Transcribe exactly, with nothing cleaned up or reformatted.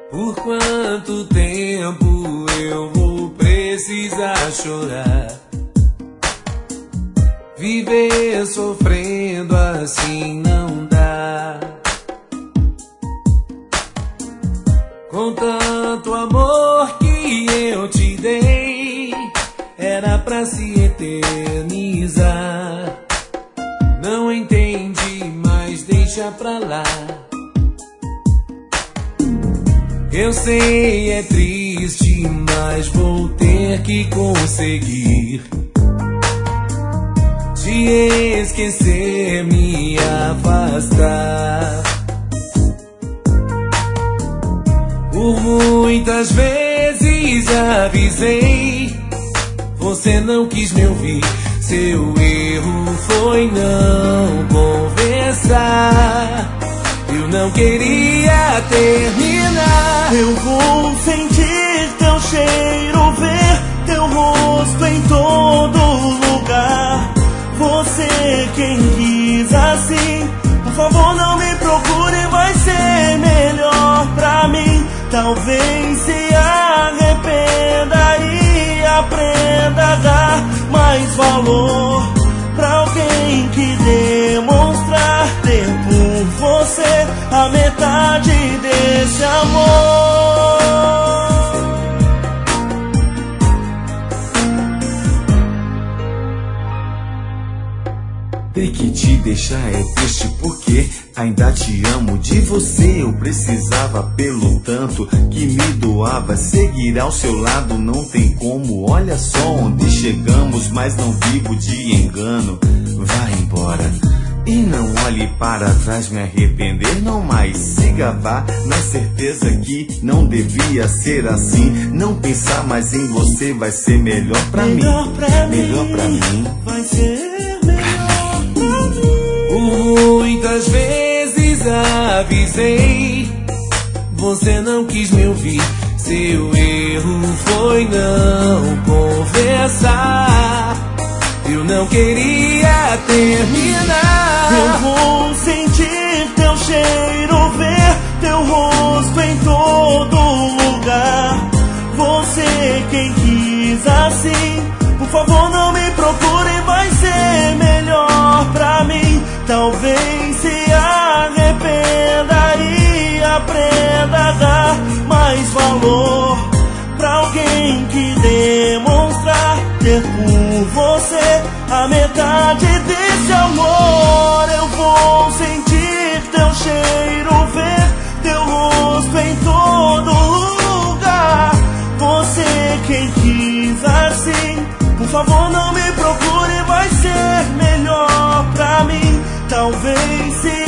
Por quanto tempo eu vou precisar chorar? Viver sofrendo assim não dá. Com tanto amor que eu te dei, era pra se eternizar. Não entendi, mas deixa pra lá. Eu sei, é triste, mas vou ter que conseguir te esquecer, me afastar. Por muitas vezes avisei, você não quis me ouvir. Seu erro foi não conversar. Eu não queria terminar. Eu vou sentir teu cheiro, ver teu rosto em todo lugar. Você quem quis assim, por favor não me procure, vai ser melhor pra mim. Talvez se arrependa e aprenda a dar mais valor pra alguém que demonstrar ter por você a metade desse amor. Ter que te deixar é triste porque ainda te amo. De você eu precisava pelo tanto que me doava. Seguir ao seu lado não tem como. Olha só onde chegamos, mas não vivo de engano. Vai embora e não olhe para trás, me arrepender não mais. Siga, vá na certeza que não devia ser assim. Não pensar mais em você vai ser melhor pra melhor mim. Pra melhor mim, pra mim. Vai ser melhor pra mim. Muitas vezes avisei, você não quis me ouvir. Seu erro foi não conversar. Eu não queria terminar. Eu vou sentir teu cheiro, ver teu rosto em todo lugar. Você quem quis assim, por favor não me procure, vai ser melhor pra mim. Talvez se arrependa e aprenda a dar mais valor pra alguém que demonstrar ter por você a metade desse amor. Eu vou sentir teu cheiro, ver teu rosto em todo lugar. Você quem quis assim, por favor não me procure, vai ser melhor pra mim. Talvez se